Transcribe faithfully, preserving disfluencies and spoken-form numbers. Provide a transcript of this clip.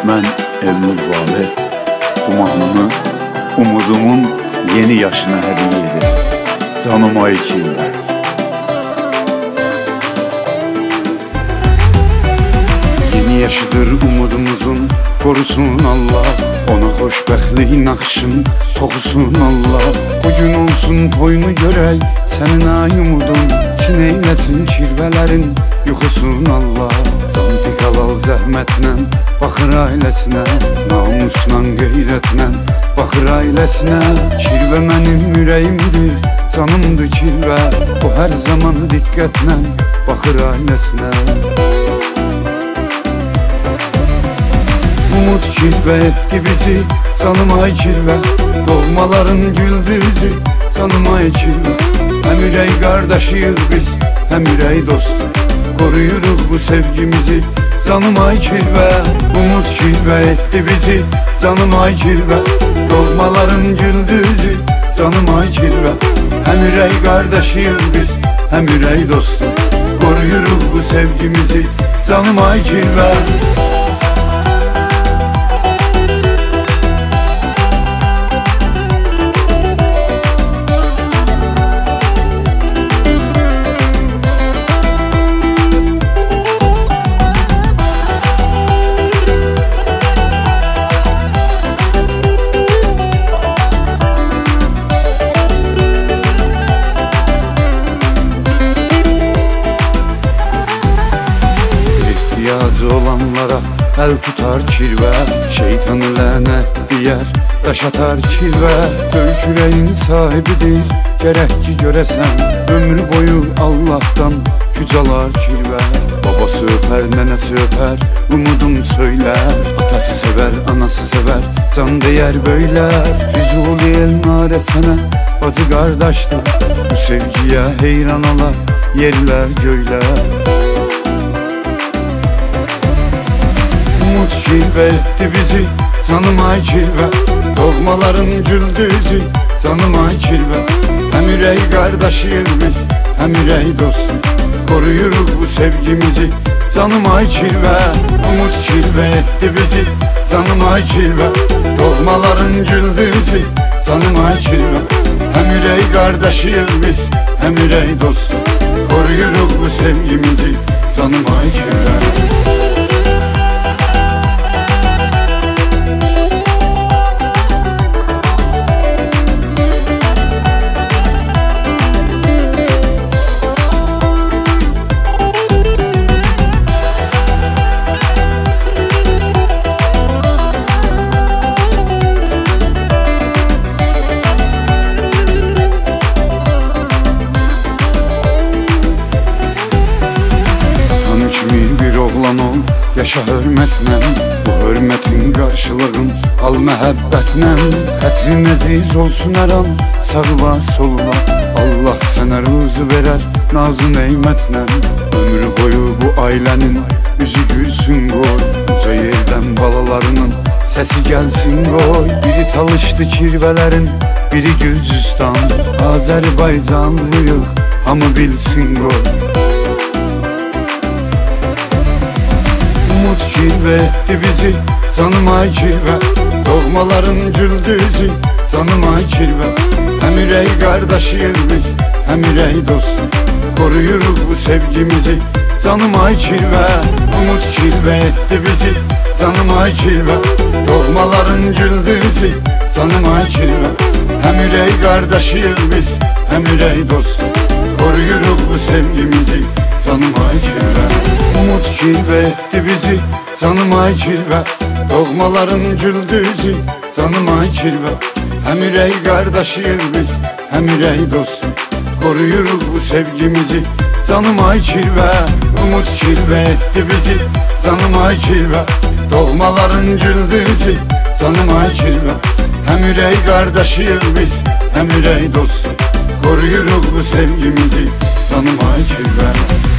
Mən Elnur Vali bu mahnını umudumun yeni yaşına hədiyyə edir. Canım ay içində. Yeni yaşıdır umudumuzun, korusun Allah. Ona xoşbəxtlik naxışın toxusun Allah. Bugün olsun toyunu görək, sənin ay umudun. Sineyləsin kirvələrin yuxusun Allah. Cantik halal zəhmətlə baxır ailəsinə, namusla qeyrətlə baxır ailəsinə. Kirvə mənim ürəyimdir, canımdır kirvə. O hər zaman diqqətlə baxır ailəsinə. Umut kirvə etdi bizi, canım ay kirvə. Doğmaların güldüzü, canım ay kirvə. Həm ürək qardaşıyıq biz, həm ürək dostu. Koruyuruq bu sevgimizi, canım ay kirvə. Umut kirvə etdi bizi, canım ay kirvə. Doğmaların güldüzü, canım ay kirvə. Həm ürək qardaşıyıq biz, həm ürək dostu. Koruyuruq bu sevgimizi, canım ay kirvə. İhtiyacı olanlara el tutar kirvə. Şeytanı lənət deyər, daş atar kirvə. Böyük ürəyin sahibidir, gərək ki görəsən. Ömrü boyu Allah'tan güc alar kirvə. Babası öpər, nənəsi öpər, umudum söylər. Atası sevər, anası sevər, can deyər böylər. Füzuli elnarə sənə bacı qardaşdır. Bu sevgiyə heyran olar yerlər göylər. Umut kirvə etdi bizi, canım ay kirvə. Doğmaların güldüzü, canım ay kirvə. Həm ürək qardaşıyıq biz, həm ürək dostu. Koruyuruq bu sevgimizi, canım ay kirvə. Umut kirvə etdi bizi, canım ay kirvə. Doğmaların güldüzü, canım ay kirvə. Həm ürək qardaşıyıq biz, həm ürək dostu. Koruyuruq bu sevgimizi, canım ay kirvə. Oğlan ol, yaşa hörmətlə. Bu hörmətin qarşılığın al məhəbbətlə. Xətrin əziz olsun hər an, sağla solla. Allah sənə ruzu verər, nazı neymətlə. Ömrü boyu bu ailənin üzü gülsün qoy. Uca yerdən balalarının səsi gəlsin qoy. Biri talışdı kirvələrin, biri Gürcüstan. Azərbaycanlıyıq, hamı bilsin qoy. Umut kirvə etdi bizi, canım ay kirvə. Doğmaların güldüzü, canım ay kirvə. Həm ürək qardaşıyıq biz, həm ürək dostu. Koruyuruq bu sevgimizi, canım ay kirvə. Umut kirvə etdi bizi, canım ay kirvə. Doğmaların güldüzü, canım ay kirvə. Həm ürək qardaşıyıq biz, həm ürək dostu. Koruyuruq bu sevgimizi, canım ay kirvə. Umut kirvə etdi bizi, canım ay kirvə. Doğmaların güldüzü, canım ay kirvə. Həm ürək qardaşıyıq biz, həm ürək dostu. Koruyuruq bu sevgimizi, canım ay kirvə. Umut kirvə etdi bizi, canım ay kirvə. Doğmaların güldüzü, canım ay kirvə. Həm ürək qardaşıyıq biz, həm ürək dostu. Koruyuruq bu sevgimizi, canım ay kirvə.